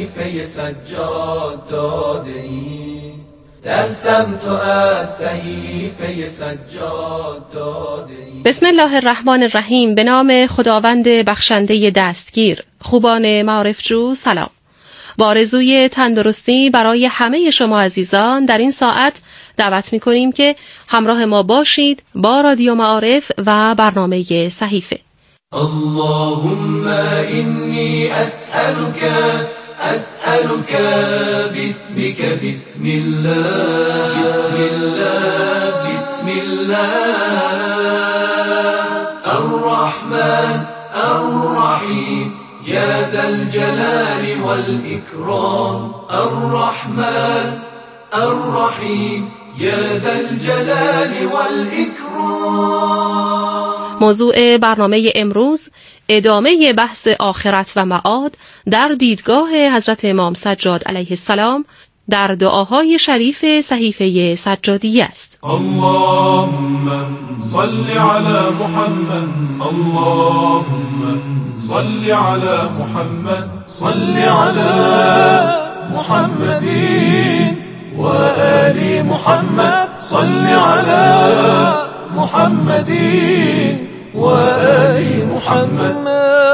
صحیفه سجاد داده ایم، درسم تو از صحیفه سجاد داده ایم. بسم الله الرحمن الرحیم. به نام خداوند بخشنده دستگیر. خوبان معارف جو سلام. با آرزوی تندرستی برای همه شما عزیزان در این ساعت دعوت می‌کنیم که همراه ما باشید با رادیو معارف و برنامه صحیفه. اللهم إني أسألك باسمك بسم الله بسم الله بسم الله الرحمن الرحيم يا ذا الجلال والإكرام الرحمن الرحيم يا ذا الجلال والإكرام. موضوع برنامه امروز ادامه بحث آخرت و معاد در دیدگاه حضرت امام سجاد علیه السلام در دعاهای شریف صحیفه سجادیه است. اللهم صل علی محمد اللهم صل علی محمد صل علی محمد و آل محمد صل علی محمد و آل محمد.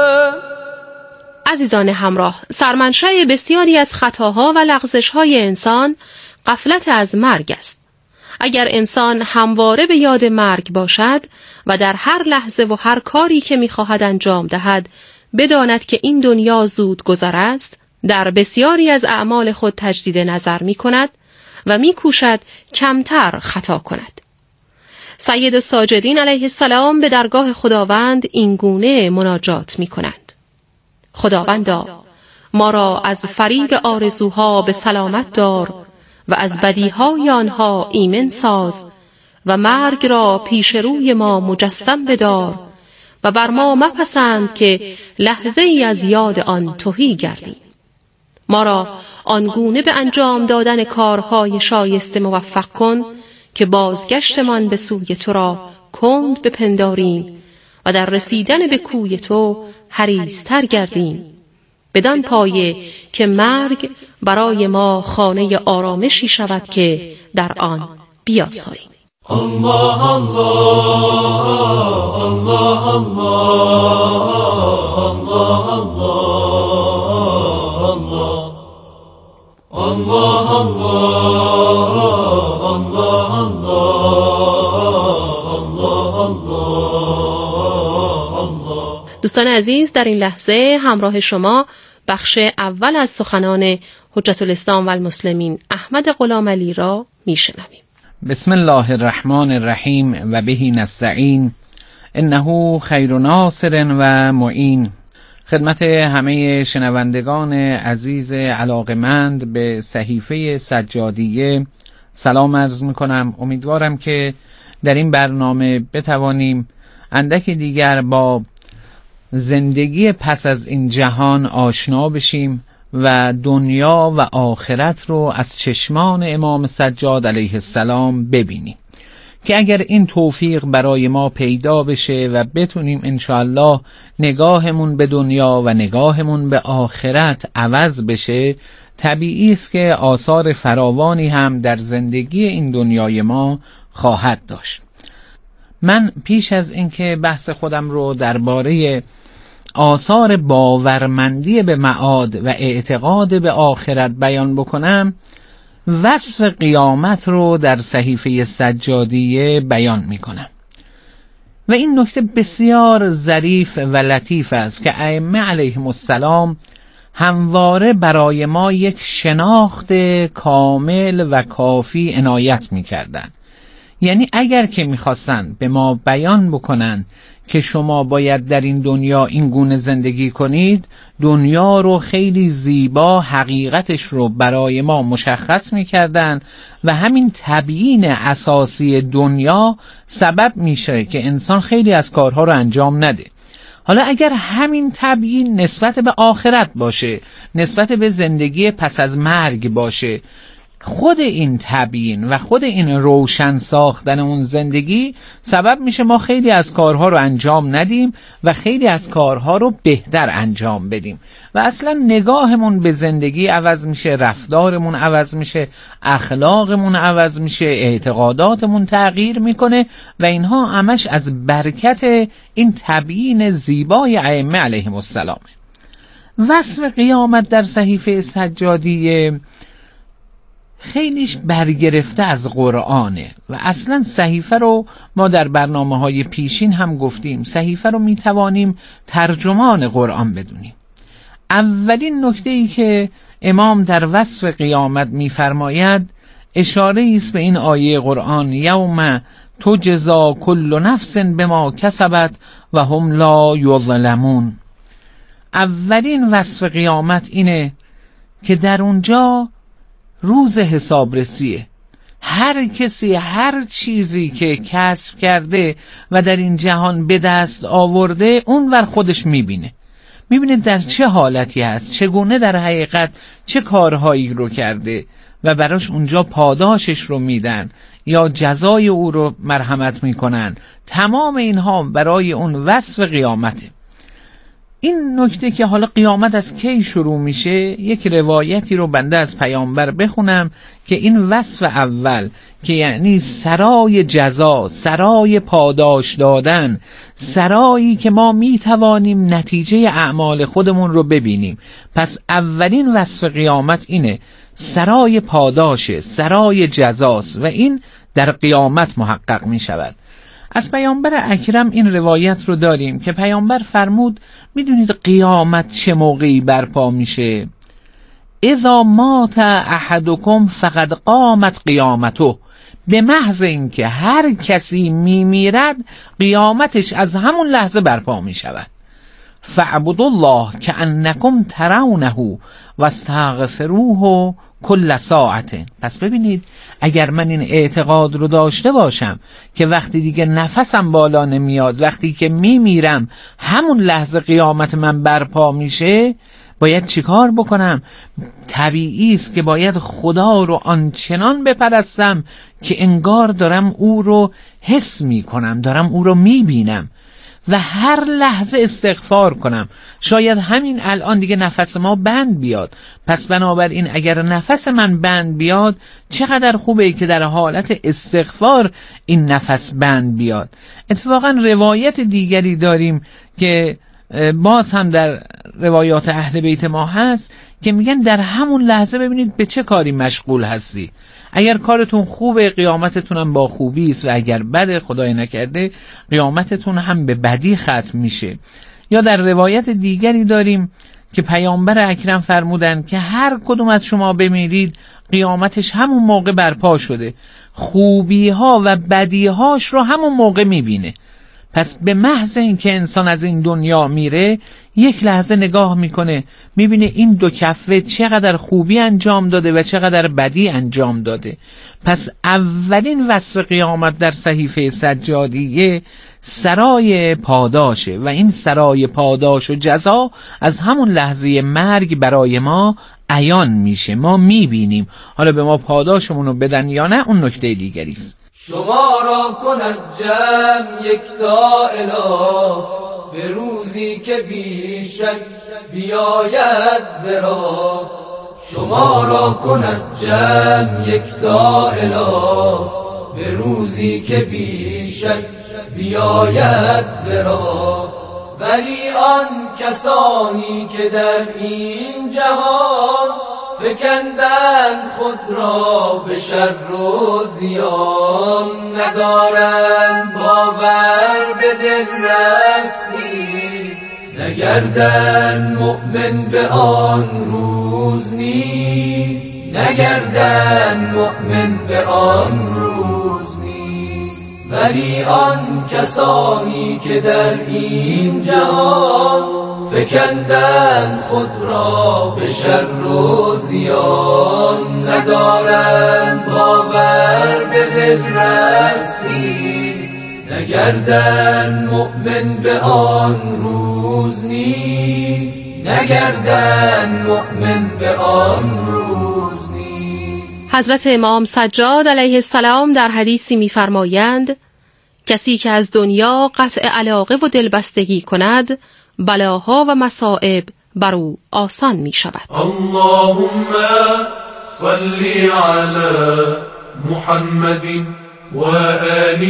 عزیزان همراه، سرمنشأ بسیاری از خطاها و لغزش‌های انسان غفلت از مرگ است. اگر انسان همواره به یاد مرگ باشد و در هر لحظه و هر کاری که می‌خواهد انجام دهد بداند که این دنیا زود گذر است، در بسیاری از اعمال خود تجدید نظر می‌کند و می‌کوشد کمتر خطا کند. سید الساجدین علیه السلام به درگاه خداوند این گونه مناجات می‌کنند: خداوندا، ما را از فریب آرزوها به سلامت دار و از بدیهای آنها ایمن ساز و مرگ را پیش روی ما مجسم بدار و بر ما مپسند که لحظه ای از یاد آن تهی گردیم. ما را آنگونه به انجام دادن کارهای شایسته موفق کن که بازگشتمان به سوی تو را کند بپنداریم و در رسیدن به کوی تو حریص‌تر گردیم، بدان پایه که مرگ برای ما خانه آرامشی شود که در آن بیاساییم. الله الله الله الله الله الله الله. دوستان عزیز، در این لحظه همراه شما بخش اول از سخنان حجت الاسلام و المسلمین احمد غلام علی را میشنویم. بسم الله الرحمن الرحیم و به نستعین انه خیر ناصر و معین. خدمت همه شنوندگان عزیز علاقمند به صحیفه سجادیه سلام عرض میکنم. امیدوارم که در این برنامه بتوانیم اندکی دیگر با زندگی پس از این جهان آشنا بشیم و دنیا و آخرت رو از چشمان امام سجاد علیه السلام ببینیم که اگر این توفیق برای ما پیدا بشه و بتونیم انشاءالله نگاهمون به دنیا و نگاهمون به آخرت عوض بشه، طبیعی است که آثار فراوانی هم در زندگی این دنیای ما خواهد داشت. من پیش از اینکه بحث خودم رو درباره آثار باورمندی به معاد و اعتقاد به آخرت بیان بکنم، وصف قیامت رو در صحیفه سجادیه بیان میکنم و این نکته بسیار ظریف و لطیف است که ائمه علیهم السلام همواره برای ما یک شناخت کامل و کافی عنایت میکردن. یعنی اگر که میخواستن به ما بیان بکنن که شما باید در این دنیا این گونه زندگی کنید، دنیا رو خیلی زیبا حقیقتش رو برای ما مشخص میکردن و همین تبیین اساسی دنیا سبب میشه که انسان خیلی از کارها رو انجام نده. حالا اگر همین تبیین نسبت به آخرت باشه، نسبت به زندگی پس از مرگ باشه، خود این تبیین و خود این روشن ساختن اون زندگی سبب میشه ما خیلی از کارها رو انجام ندیم و خیلی از کارها رو بهتر انجام بدیم و اصلا نگاهمون به زندگی عوض میشه، رفتارمون عوض میشه، اخلاقمون عوض میشه، اعتقاداتمون تغییر میکنه و اینها همش از برکت این تبیین زیبای ائمه علیهم السلام. وصف قیامت در صحیفه سجادیه خیلیش برگرفته از قرآنه و اصلا صحیفه رو ما در برنامه‌های پیشین هم گفتیم، صحیفه رو میتوانیم ترجمان قرآن بدونیم. اولین نکته‌ای که امام در وصف قیامت میفرماید اشاره است به این آیه قرآن: یوم تجزا کل نفس بما کسبت و هم لا یظلمون. اولین وصف قیامت اینه که در اونجا روز حسابرسیه. هر کسی هر چیزی که کسب کرده و در این جهان به دست آورده اونور خودش میبینه در چه حالتی هست، چگونه در حقیقت چه کارهایی رو کرده و براش اونجا پاداشش رو میدن یا جزای او رو مرحمت میکنن. تمام اینها برای اون وصف قیامته. این نکته که حالا قیامت از کی شروع میشه، یک روایتی رو بنده از پیامبر بخونم که این وصف اول که یعنی سرای جزا، سرای پاداش دادن، سرایی که ما میتوانیم نتیجه اعمال خودمون رو ببینیم. پس اولین وصف قیامت اینه، سرای پاداشه، سرای جزاست و این در قیامت محقق میشود. از پیامبر اکرم این روایت رو داریم که پیامبر فرمود میدونید قیامت چه موقعی برپا میشه؟ اذا مات احدکم فقد قامت قیامته. به محض اینکه هر کسی میمیرد قیامتش از همون لحظه برپا میشود. فاعبدوا الله کأنکم ترونه و استغفروه کل ساعت. پس ببینید اگر من این اعتقاد رو داشته باشم که وقتی دیگه نفسم بالا نمیاد، وقتی که میمیرم همون لحظه قیامت من برپا میشه، باید چیکار بکنم؟ طبیعی است که باید خدا رو آنچنان بپرستم که انگار دارم او رو حس میکنم، دارم او رو میبینم و هر لحظه استغفار کنم. شاید همین الان دیگه نفس ما بند بیاد، پس بنابراین اگر نفس من بند بیاد چقدر خوبه که در حالت استغفار این نفس بند بیاد. اتفاقا روایت دیگری داریم که باز هم در روایات اهل بیت ما هست که میگن در همون لحظه ببینید به چه کاری مشغول هستی. اگر کارتون خوبه قیامتتون هم با خوبی است و اگر بده خدای نکرده قیامتتون هم به بدی ختم میشه. یا در روایت دیگری داریم که پیامبر اکرم فرمودن که هر کدوم از شما بمیرید قیامتش همون موقع برپا شده، خوبی ها و بدی هاش رو همون موقع میبینه. پس به محض اینکه انسان از این دنیا میره یک لحظه نگاه میکنه میبینه این دو کفه چقدر خوبی انجام داده و چقدر بدی انجام داده. پس اولین وصف قیامت در صحیفه سجادیه سرای پاداشه و این سرای پاداش و جزا از همون لحظه مرگ برای ما عیان میشه، ما میبینیم. حالا به ما پاداشمون رو بدن یا نه اون نکته دیگری است. شما را کند جمع یکتا اله، به روزی که بیشک بیاید زرا. شما را کند جمع یکتا اله، به روزی که بیشک بیاید زرا. ولی آن کسانی که در این جهان فکندند خود را به شر و زیان، ندارند باور به دل رسمی، نگردند مؤمن به آن روز نیز، نگردند مؤمن به آن روز نیز. ولی آن کسانی که در این جهان فکندند خود را به شر و زیان، ندارند باور به دل رسمی، نگردند مؤمن به آن روز نیز، نگردند مؤمن به آن روز نیز. حضرت امام سجاد علیه السلام در حدیثی می‌فرمایند کسی که از دنیا قطع علاقه و دلبستگی کند بلاها و مصائب بر او آسان می شود. اللهم صل علی محمد و آل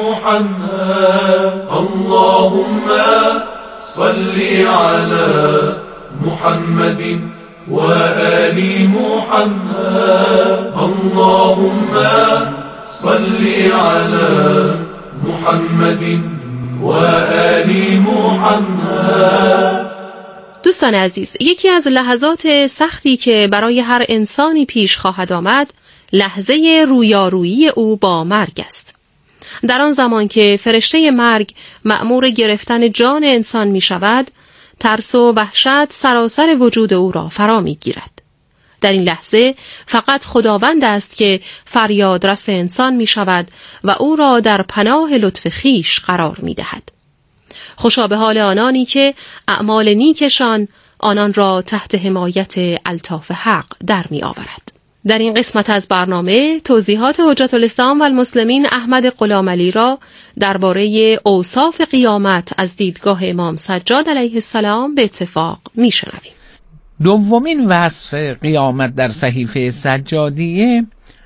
محمد. اللهم صل علی محمد و آل محمد. اللهم صل علی محمد و آل محمد. دوستان عزیز، یکی از لحظات سختی که برای هر انسانی پیش خواهد آمد لحظه رویارویی او با مرگ است. در آن زمان که فرشته مرگ مأمور گرفتن جان انسان می شود، ترس و وحشت سراسر وجود او را فرا می گیرد. در این لحظه فقط خداوند است که فریاد رس انسان می شود و او را در پناه لطف خیش قرار می دهد. خوشا به حال آنانی که اعمال نیکشان آنان را تحت حمایت الطاف حق در می آورد. در این قسمت از برنامه توضیحات حجت الاسلام و المسلمین احمد غلامعلی را درباره اوصاف قیامت از دیدگاه امام سجاد علیه السلام به اتفاق می شنویم. دومین وصف قیامت در صحیفه سجادیه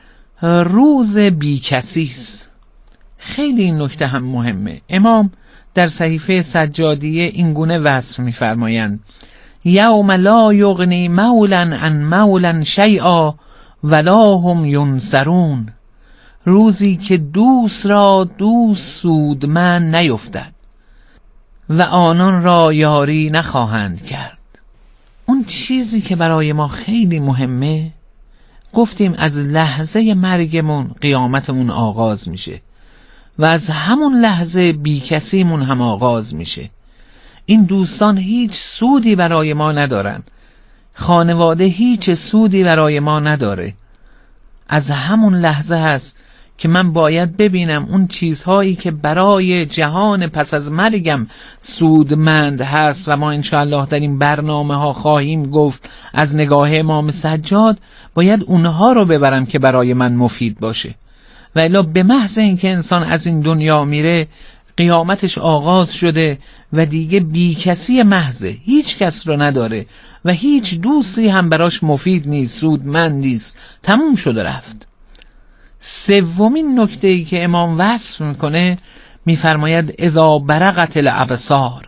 روز بیکسی است. خیلی این نکته هم مهمه. امام در صحیفه سجادیه این گونه وصف می‌فرمایند: یوم لا یغنی مولا عن مولا شیئا ولا هم ینصرون. روزی که دوست را دوست سودمند نیفتد و آنان را یاری نخواهند کرد. اون چیزی که برای ما خیلی مهمه، گفتیم از لحظه مرگمون قیامتمون آغاز میشه و از همون لحظه بیکسیمون هم آغاز میشه. این دوستان هیچ سودی برای ما ندارن، خانواده هیچ سودی برای ما نداره. از همون لحظه هست که من باید ببینم اون چیزهایی که برای جهان پس از مرگم سودمند هست و ما انشاءالله در این برنامه ها خواهیم گفت از نگاه امام سجاد، باید اونها رو ببرم که برای من مفید باشه. و الا به محض اینکه انسان از این دنیا میره قیامتش آغاز شده و دیگه بیکسی محضه، هیچ کس رو نداره و هیچ دوستی هم براش مفید نیست، سودمند نیست، تموم شده رفت. سومین نکته‌ای که امام وصف میکنه میفرماید اذا برقت الابصار،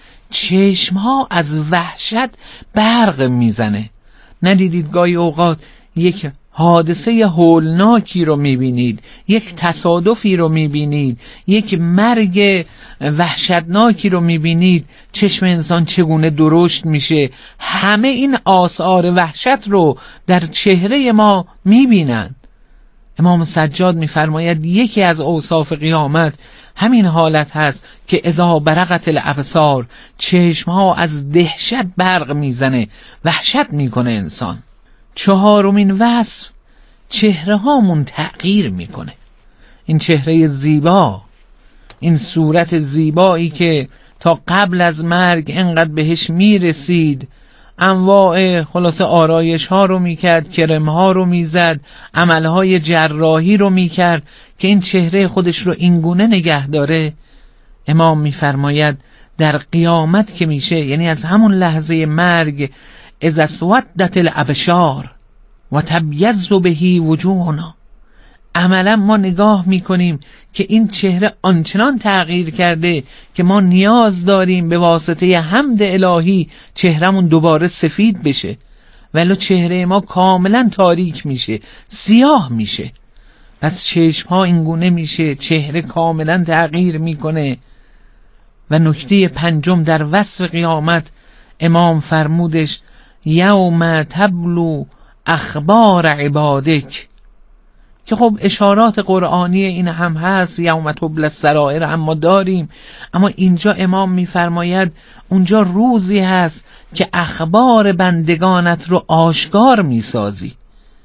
چشمها از وحشت برق میزنه. ندیدید گاهی اوقات یک حادثه هولناکی رو میبینید، یک تصادفی رو میبینید، یک مرگ وحشتناکی رو میبینید، چشم انسان چگونه درشت میشه. همه این آثار وحشت رو در چهره ما میبینند. امام سجاد میفرماید یکی از اوصاف قیامت همین حالت هست که اذا برقت الابصار، چشمها از دهشت برق میزنه، وحشت میکنه انسان. چهارمین وصف چهره هامون تغییر میکنه. این چهره زیبا، این صورت زیبایی که تا قبل از مرگ انقدر بهش میرسید، انواع خلاصه آرایش ها رو میکرد، کرم ها رو میزد، عمل های جراحی رو میکرد که این چهره خودش رو اینگونه نگه داره. امام میفرماید در قیامت که میشه، یعنی از همون لحظه مرگ، اذا اسودت الابشار و تبیض به وجوهنا، عملا ما نگاه میکنیم که این چهره آنچنان تغییر کرده که ما نیاز داریم به واسطه حمد الهی چهرمون دوباره سفید بشه، ولی چهره ما کاملا تاریک میشه، سیاه میشه. پس چشم ها اینگونه میشه، چهره کاملا تغییر میکنه. و نکته پنجم در وصف قیامت امام فرمودش یوم تبلو اخبار عبادک، که خب اشارات قرآنی این هم هست، یوم تبلی السرائر اما داریم، اما اینجا امام میفرماید اونجا روزی هست که اخبار بندگانت رو آشکار میسازی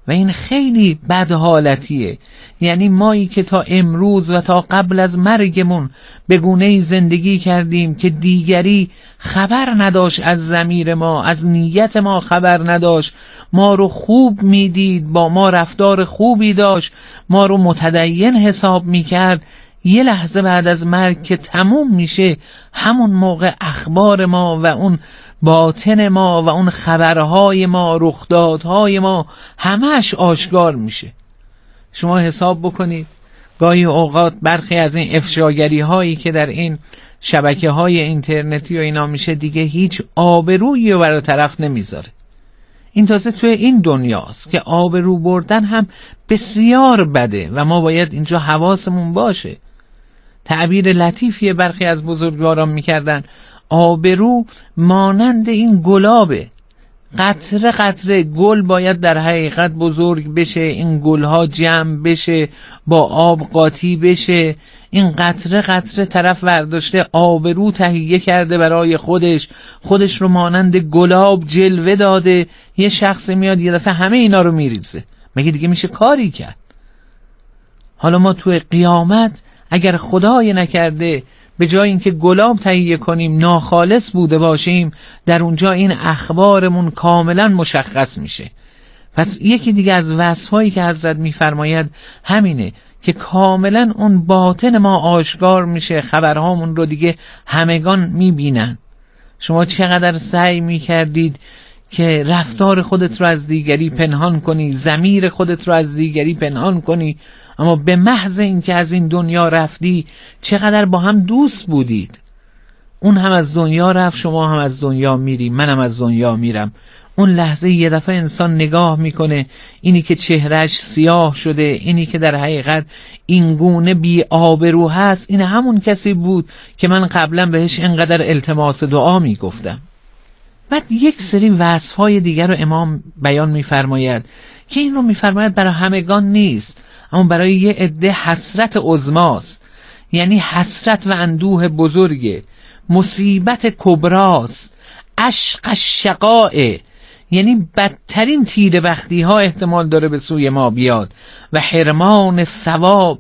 و این خیلی بد حالتیه. یعنی مایی که تا امروز و تا قبل از مرگمون به گونه‌ای زندگی کردیم که دیگری خبر نداشت از ضمیر ما، از نیت ما خبر نداشت، ما رو خوب میدید، با ما رفتار خوبی داشت، ما رو متدین حساب میکرد، یه لحظه بعد از مرگ که تموم میشه، همون موقع اخبار ما و اون باطن ما و اون خبرهای ما، رخدادهای ما همه‌اش آشکار میشه. شما حساب بکنید گاهی اوقات برخی از این افشاگری هایی که در این شبکه های اینترنتی و اینا میشه دیگه هیچ آبرویی رو برای طرف نمیذاره. این تازه توی این دنیاست که آبرو بردن هم بسیار بده و ما باید اینجا حواسمون باشه. تعبیر لطیفی برخی از بزرگواران میکردن، آبرو مانند این گلابه، قطره قطره گل باید در حقیقت بزرگ بشه، این گلها جمع بشه، با آب قاطی بشه، این قطره قطره طرف برداشته آبرو تهیه کرده برای خودش رو مانند گلاب جلوه داده، یه شخص میاد یه دفعه همه اینا رو میریزه، مگه دیگه میشه کاری کرد؟ حالا ما توی قیامت اگر خدای نکرده به جای اینکه گلاب تهیه کنیم ناخالص بوده باشیم، در اونجا این اخبارمون کاملا مشخص میشه. پس یکی دیگه از وصفایی که حضرت میفرماید همینه که کاملا اون باطن ما آشکار میشه، خبرهامون رو دیگه همگان میبینن. شما چقدر سعی میکردید که رفتار خودت رو از دیگری پنهان کنی، ضمیر خودت رو از دیگری پنهان کنی، اما به محض اینکه از این دنیا رفتی چقدر با هم دوست بودید. اون هم از دنیا رفت، شما هم از دنیا میری، منم از دنیا میرم. اون لحظه یه دفعه انسان نگاه میکنه، اینی که چهرهش سیاه شده، اینی که در حقیقت این گونه بی آبرو هست، این همون کسی بود که من قبلا بهش اینقدر التماس دعا میگفتم. بعد یک سری وصفهای دیگر رو امام بیان میفرماید که این رو میفرماید برای همگان نیست، اما برای یه عده حسرت عظماست. یعنی حسرت و اندوه بزرگه، مصیبت کبراست، عشق الشقاء، یعنی بدترین تیر بختی ها احتمال داره به سوی ما بیاد و حرمان ثواب.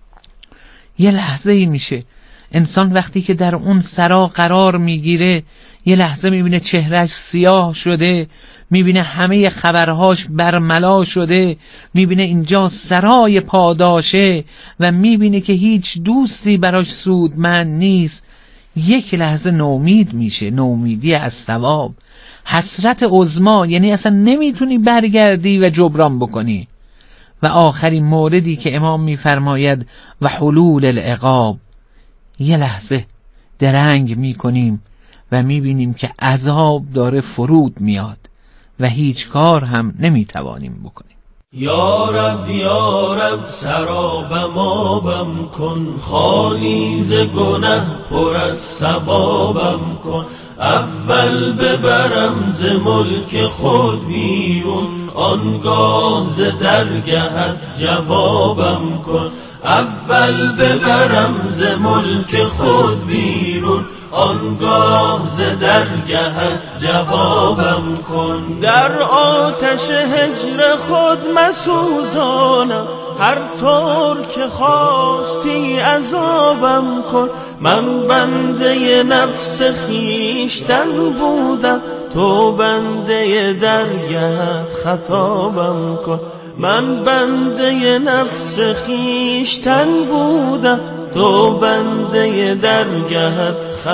یه لحظه ای میشه انسان وقتی که در اون سرا قرار میگیره، یه لحظه میبینه چهرهش سیاه شده، میبینه همه خبرهاش برملا شده، میبینه اینجا سرای پاداشه و میبینه که هیچ دوستی براش سودمند نیست. یک لحظه نومید میشه، نومیدی از ثواب، حسرت عظما، یعنی اصلا نمیتونی برگردی و جبران بکنی. و آخرین موردی که امام میفرماید و حلول العقاب، یه لحظه درنگ میکنیم و میبینیم که عذاب داره فرود میاد و هیچ کار هم نمیتوانیم بکنیم. یا رب سرابم آبم کن، خالی ز گنه پر از ثوابم کن. اول ببرم ز ملک خود بیرون، آنگاه ز درگهت جوابم کن. اول ببرم ز ملک خود بیرون، آنگاه ز درگهت جوابم کن. در آتش هجر خود مسوزانم، هر طور که خواستی عذابم کن. من بنده نفس خیشتن بودم، تو بنده درگهت خطابم کن. من بنده نفس خیشتن بودم، تو بنده درگهت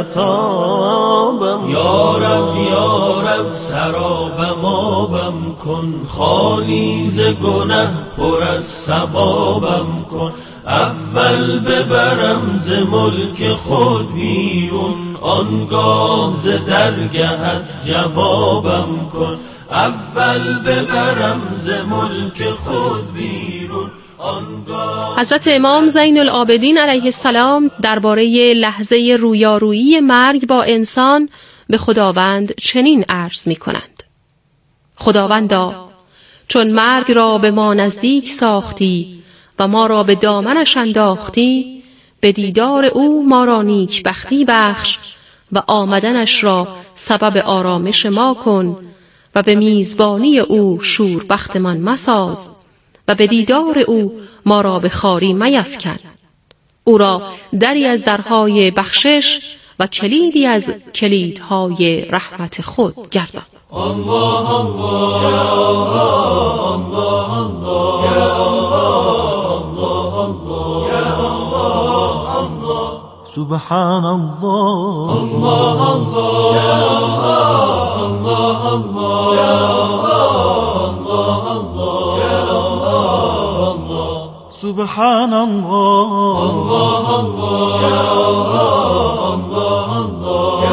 خطابم. یا رب سرابم آبم کن، خالی ز گنه پر از ثوابم کن. اول ببرم ز ملک خود بیرون، آنگاه ز درگهت جوابم کن. اول ببرم ز ملک خود بیرون. حضرت امام زین العابدین علیه السلام درباره لحظه رویارویی مرگ با انسان به خداوند چنین عرض می کنند: خداوندا، چون مرگ را به ما نزدیک ساختی و ما را به دامنش انداختی، به دیدار او ما را نیکبختی بخش و آمدنش را سبب آرامش ما کن و به میزبانی او شوربختمان مساز و به دیدار او ما را به خواری میفکن. او را دری از درهای بخشش و کلیدی از کلیدهای رحمت خود گردان. الله الله یا الله الله یا الله الله یا الله الله سبحان الله الله الله یا الله الله یا الله الله یا الله سبحان الله الله الله یا الله الله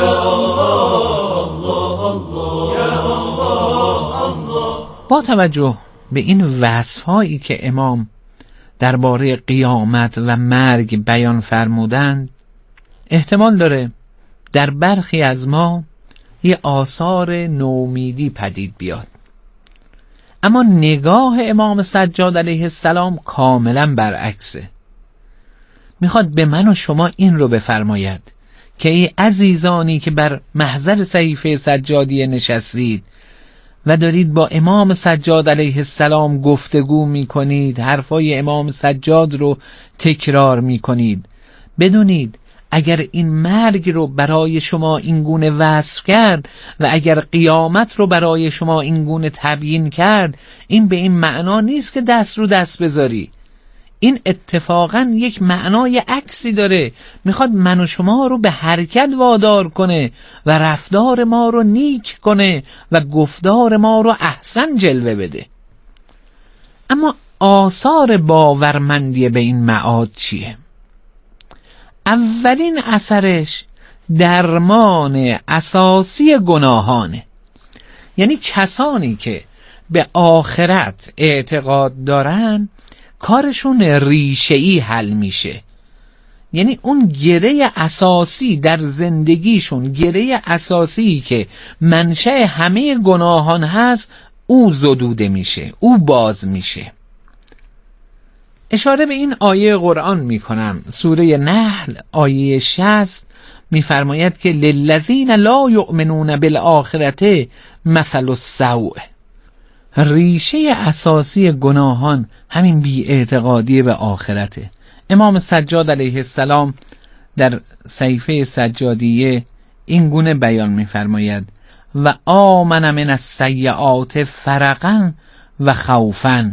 یا با توجه به این وصف‌هایی که امام درباره قیامت و مرگ بیان فرمودند، احتمال داره در برخی از ما یه آثار نومیدی پدید بیاد. اما نگاه امام سجاد علیه السلام کاملا برعکسه. میخواد به من و شما این رو بفرماید که ای عزیزانی که بر محضر صحیفه سجادیه نشستید و دارید با امام سجاد علیه السلام گفتگو میکنید، حرفای امام سجاد رو تکرار میکنید، بدونید اگر این مرگ رو برای شما اینگونه وصف کرد و اگر قیامت رو برای شما اینگونه تبیین کرد، این به این معنا نیست که دست رو دست بذاری. این اتفاقا یک معنای عکسی داره، میخواد من و شما رو به حرکت وادار کنه و رفتار ما رو نیک کنه و گفتار ما رو احسن جلوه بده. اما آثار باورمندی به این معاد چیه؟ اولین اثرش درمان اساسی گناهانه. یعنی کسانی که به آخرت اعتقاد دارن کارشون ریشه‌ای حل میشه. یعنی اون گره اساسی در زندگیشون، گره اساسی که منشأ همه گناهان هست، او زدوده میشه، او باز میشه. اشاره به این آیه قرآن میکنم، سوره نحل آیه 60 میفرماید که للذین لا یؤمنون بالآخرة مثل السوء. ریشه اساسی گناهان همین بی‌اعتقادی به آخرته. امام سجاد علیه السلام در صحیفه سجادیه این گونه بیان می‌فرماید و آمن من السیئات فرقا و خوفا.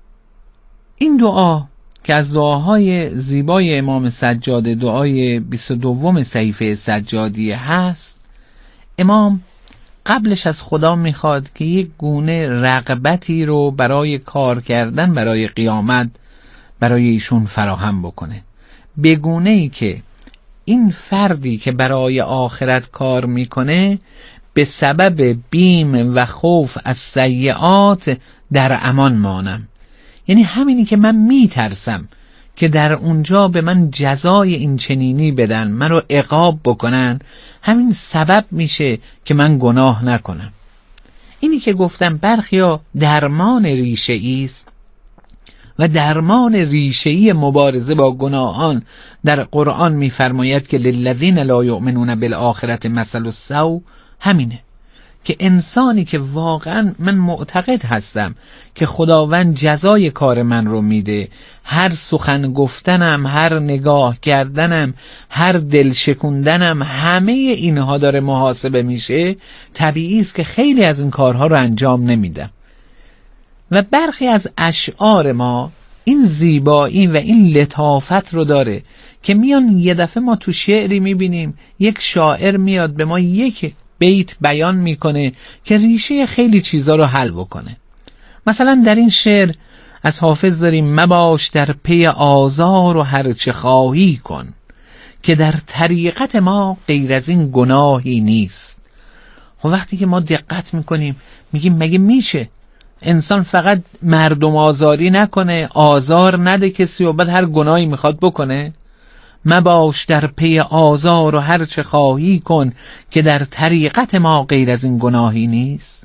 این دعا که از دعاهای زیبای امام سجاد، دعای 22 صحیفه سجادیه هست، امام قبلش از خدا میخواد که یک گونه رغبتی رو برای کار کردن برای قیامت برای ایشون فراهم بکنه، به گونه‌ای که این فردی که برای آخرت کار میکنه به سبب بیم و خوف از سیئات در امان مانم. یعنی همینی که من میترسم که در اونجا به من جزای این چنینی بدن، من رو عقاب بکنن، همین سبب میشه که من گناه نکنم. اینی که گفتم برخیا درمان ریشه‌ای است و درمان ریشه‌ای مبارزه با گناهان در قرآن میفرماید که للذین لا یؤمنون بالآخرة مثل السوء. همینه که انسانی که واقعا من معتقد هستم که خداوند جزای کار من رو میده، هر سخن گفتنم، هر نگاه کردنم، هر دل شکوندنم، همه اینها داره محاسبه میشه، طبیعی است که خیلی از این کارها رو انجام نمیدم. و برخی از اشعار ما این زیبایی و این لطافت رو داره که میان یه دفعه ما تو شعری میبینیم یک شاعر میاد به ما یک بیت بیان میکنه که ریشه خیلی چیزا رو حل بکنه. مثلا در این شعر از حافظ داریم مباش در پی آزار و هر چه خواهی کن که در طریقت ما غیر از این گناهی نیست. خب وقتی که ما دقت میکنیم میگیم مگه میشه انسان فقط مردم آزاری نکنه، آزار نده کسی و بعد هر گناهی میخواد بکنه؟ مباش در پی آزار و هر چه خواهی کن که در طریقت ما غیر از این گناهی نیست.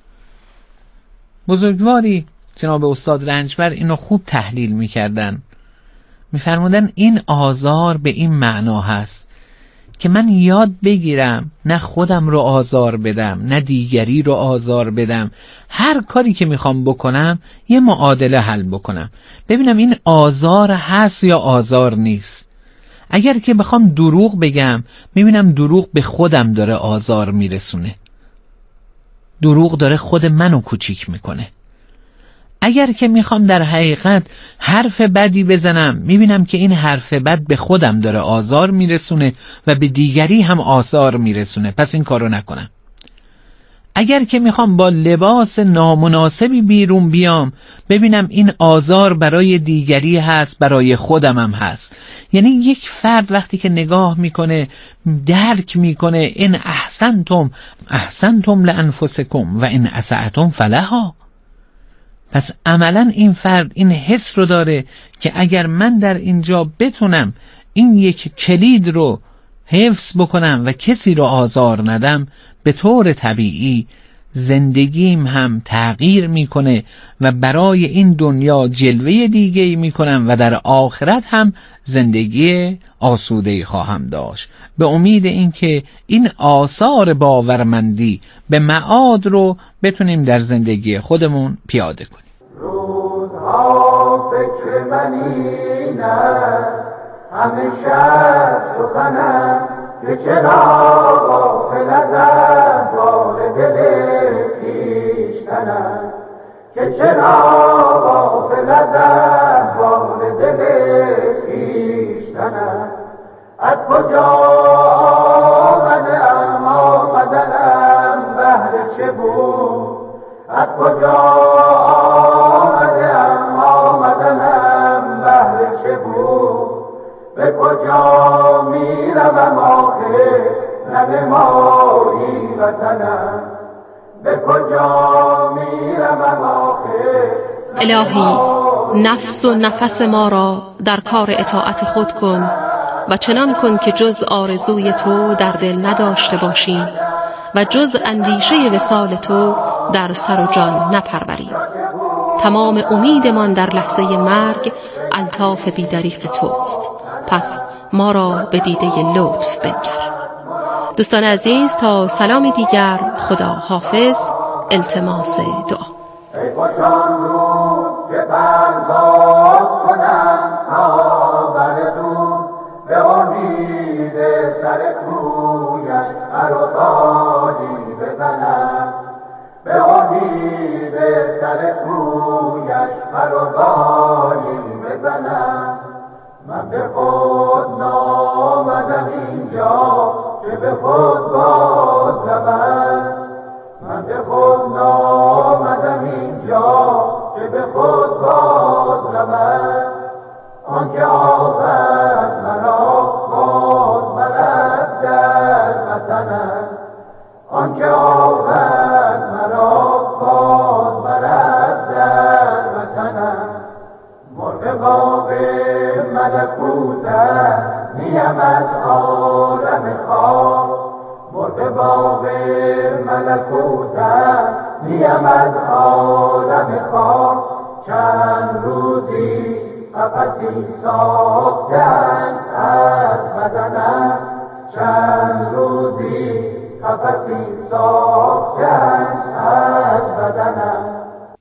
بزرگواری جناب استاد رنجبر اینو خوب تحلیل میکردن، میفرمودن این آزار به این معنا هست که من یاد بگیرم نه خودم رو آزار بدم نه دیگری رو آزار بدم. هر کاری که میخوام بکنم یه معادله حل بکنم، ببینم این آزار هست یا آزار نیست. اگر که بخوام دروغ بگم میبینم دروغ به خودم داره آزار میرسونه، دروغ داره خود منو کوچیک میکنه. اگر که میخوام در حقیقت حرف بدی بزنم میبینم که این حرف بد به خودم داره آزار میرسونه و به دیگری هم آزار میرسونه، پس این کارو نکنم. اگر که میخوام با لباس نامناسبی بیرون بیام ببینم این آزار برای دیگری هست، برای خودم هم هست. یعنی یک فرد وقتی که نگاه میکنه درک میکنه ان احسنتم لانفسکم و ان اسأتم فلها، پس عملا این فرد این حس رو داره که اگر من در اینجا بتونم این یک کلید رو حفظ بکنم و کسی رو آزار ندم، به طور طبیعی زندگیم هم تغییر میکنه و برای این دنیا جلوه دیگه‌ای میکنم و در آخرت هم زندگی آسوده‌ای خواهم داشت، به امید اینکه این آثار باورمندی به معاد رو بتونیم در زندگی خودمون پیاده کنیم. روزها فکر من این است، همه شب سخنم که چرا غافل از احوال دل خویشتنم، که چرا غافل از احوال دل خویشتنم. از کجا آمدم آمدنم بهر چه بود، از کجا آمدم آمدنم بهر چه بود، به کجا میروم آخر ننمایی وطنم، به کجا میروم آخر. الهی نفس و نفس ما را در کار اطاعت خود کن و چنان کن که جز آرزوی تو در دل نداشته باشیم و جز اندیشه وصال تو در سر و جان نپروریم. تمام امیدمان در لحظه مرگ الطاف بی‌دریغ توست، پس ما را به دیده لطف بنگر. دوستان عزیز، تا سلامی دیگر، خدا حافظ. التماس دعا. ای خوشان روز که پرداز کنم تا بردون، به امید سر کویش عرقانی بزنم، به امید سر کویش عرقانی بزنم. من به خود نامدم اینجا که به خود باز روم، من به خود نامدم اینجا که به خود باز روم. آنکه آورد مرا باز برد در وطنم، آنکه آورد مرا باز برد در وطنم. مرغ باغ ملکوتم نیم از عالم خواب، مرغ باغ ملکوتم نیم از عالم خواب. چند روزی قفسی ساختن از بدنم، چند روزی قفسی ساختن از بدنم.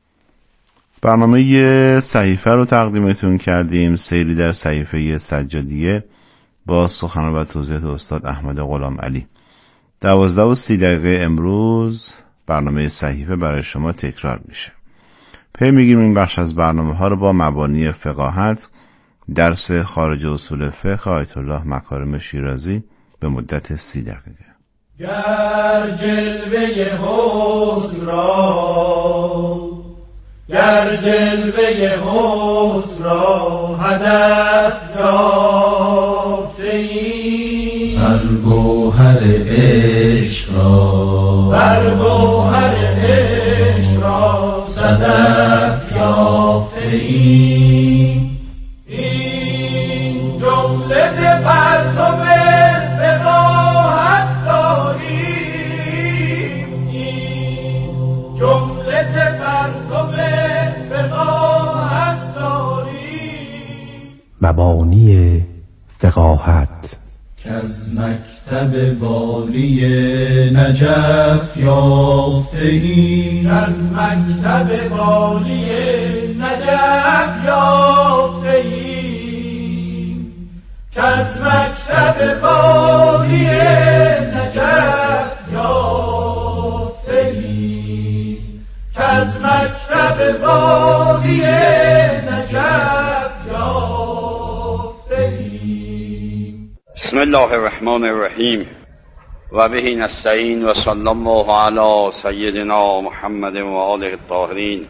برنامه صحیفه رو تقدیمتون کردیم، سیری در صحیفه سجادیه با سخن و توضیحات استاد احمد غلام علی. 12:30 امروز برنامه صحیفه برای شما تکرار میشه. پی میگیم این بخش از برنامه ها رو با مبانی فقاهت، درس خارج اصول فقه آیت الله مکارم شیرازی به مدت 30 دقیقه. گر جلوه حسن را، گر جلوه حسن را هدف یافته‌ای، بر گوهر عشق را، بر گوهر عشق را صدف یافته‌ای. این جمله ز پرتو فقاهت داریم، این جمله ز پرتو فقاهت داریم. مبانی فقاهت که از مکتب والی نجف یافته ایم، از مکتب والی نجف یافته ایم، که از مکتب والی نجف یافته ایم، که از مکتب والی نجف یافته ایم. بسم الله الرحمن الرحیم و به نستعین و صلی الله علی سیدنا محمد و آله الطاهرین.